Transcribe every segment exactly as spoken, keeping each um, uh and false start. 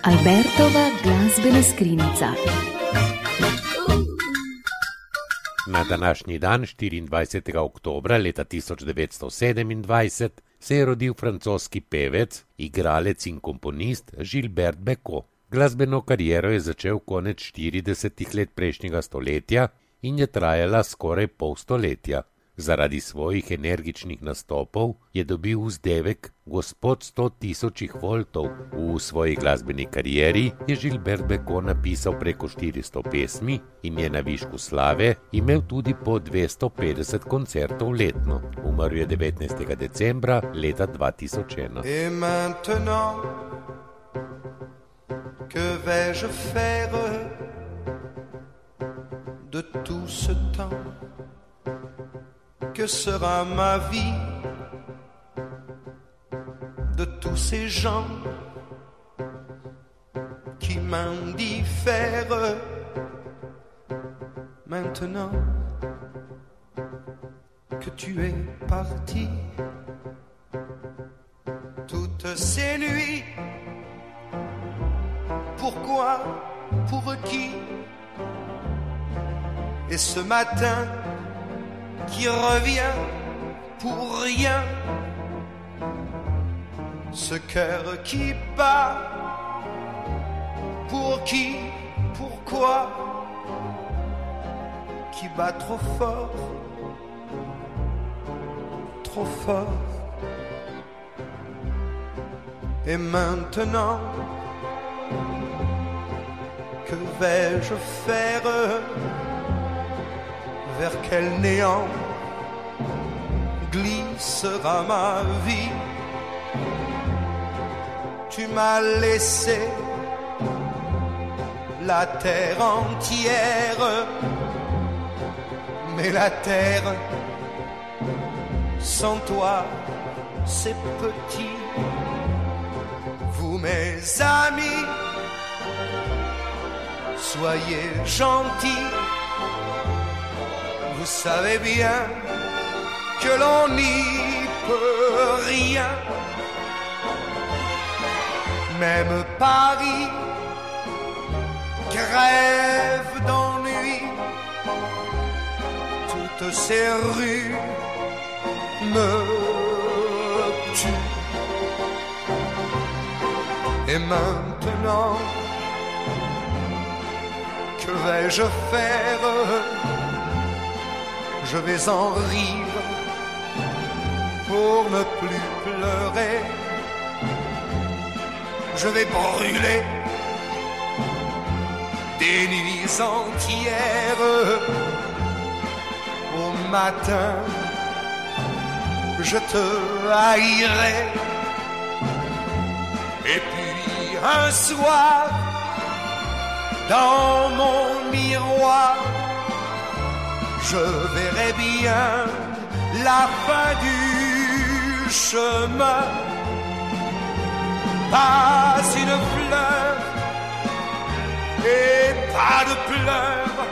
Albertova glazbena skrinjica. Na današnji dan, štiriindvajsetega oktobra leta tisoč devetsto sedemindvajset, se je rodil francoski pevec, igralec in komponist Gilbert Bécaud. Glasbeno kariero je začel konec štiridesetih let prejšnjega stoletja in je trajala skoraj pol stoletja. Zaradi svojih energičnih nastopov je dobil vzdevek Gospod sto tisočih voltov. V svoji glasbeni karieri je Gilbert Bécaud napisal preko štiristo pesmi in je na višku slave imel tudi po dvesto petdeset koncertov letno. Umrl je devetnajstega decembra leta dva tisoč ena. Et maintenant, que vais-je faire de tout ce temps? Que sera ma vie de tous ces gens qui m'indiffèrent maintenant que tu es parti? Toutes ces nuits, pourquoi, pour qui? Et ce matin qui revient pour rien, ce cœur qui bat, pour qui, pourquoi, qui bat trop fort, trop fort. Et maintenant, que vais-je faire? Vers quel néant glissera ma vie? Tu m'as laissé la terre entière, mais la terre sans toi c'est petit. Vous mes amis, soyez gentils. Vous savez bien que l'on n'y peut rien. Même Paris crève d'ennui. Toutes ces rues me tuent. Et maintenant, que vais-je faire? Je vais en rire pour ne plus pleurer. Je vais brûler des nuits entières. Au matin, je te haïrai. Et puis un soir, dans mon miroir, je verrai bien la fin du chemin. Pas une fleur et pas de pleurs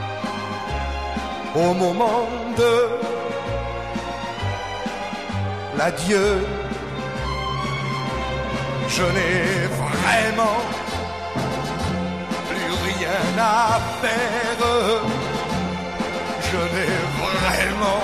au moment de l'adieu. Je n'ai vraiment plus rien à faire. Je n'ai vraiment